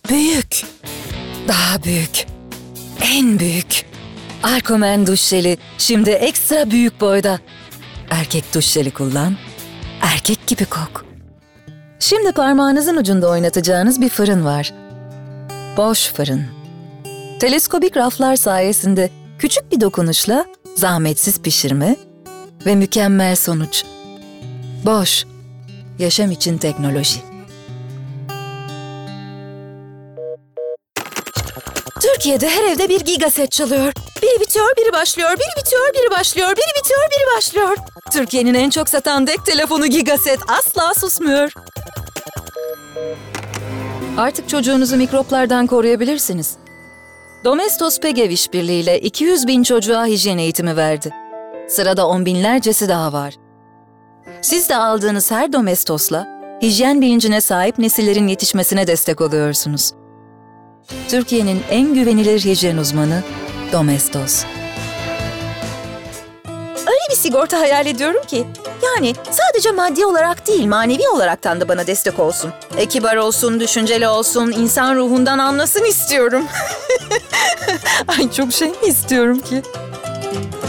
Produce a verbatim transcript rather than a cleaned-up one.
Büyük. Daha büyük. En büyük. Arkomen duş jeli şimdi ekstra büyük boyda. Erkek duş jeli kullan. Erkek gibi kok. Şimdi parmağınızın ucunda oynatacağınız bir fırın var. Boş fırın. Teleskobik raflar sayesinde küçük bir dokunuşla zahmetsiz pişirme ve mükemmel sonuç. Boş. Yaşam için teknoloji. Türkiye'de her evde bir gigaset çalıyor. Biri bitiyor, biri başlıyor, biri bitiyor, biri başlıyor, biri bitiyor, biri başlıyor. Türkiye'nin en çok satan dek telefonu Gigaset asla susmuyor. Artık çocuğunuzu mikroplardan koruyabilirsiniz. Domestos Pegev işbirliğiyle iki yüz bin çocuğa hijyen eğitimi verdi. Sırada on binlercesi daha var. Siz de aldığınız her Domestos'la hijyen bilincine sahip nesillerin yetişmesine destek oluyorsunuz. Türkiye'nin en güvenilir hijyen uzmanı Domestos. Öyle bir sigorta hayal ediyorum ki. Yani sadece maddi olarak değil, manevi olaraktan da bana destek olsun. E, kibar olsun, düşünceli olsun, insan ruhundan anlasın istiyorum. Ay çok şey mi istiyorum ki?